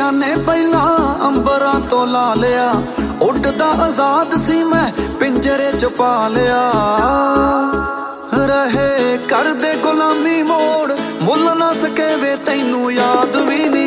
ਪੰਛੀਆਂ ਨੇ ਪਹਿਲਾਂ ਅੰਬਰਾਂ ਤੋਂ ਲਾ ਲਿਆ, ਉੱਡਦਾ ਆਜ਼ਾਦ ਸੀ ਮੈਂ ਪਿੰਜਰੇ ਚ ਪਾ ਲਿਆ। ਰਹੇ ਕਰਦੇ ਗੁਲਾਮੀ ਮੋੜ, ਮੁੱਲ ਨਾ ਸਕੇ ਵੇ ਤੈਨੂੰ ਯਾਦ ਵੀ ਨਹੀਂ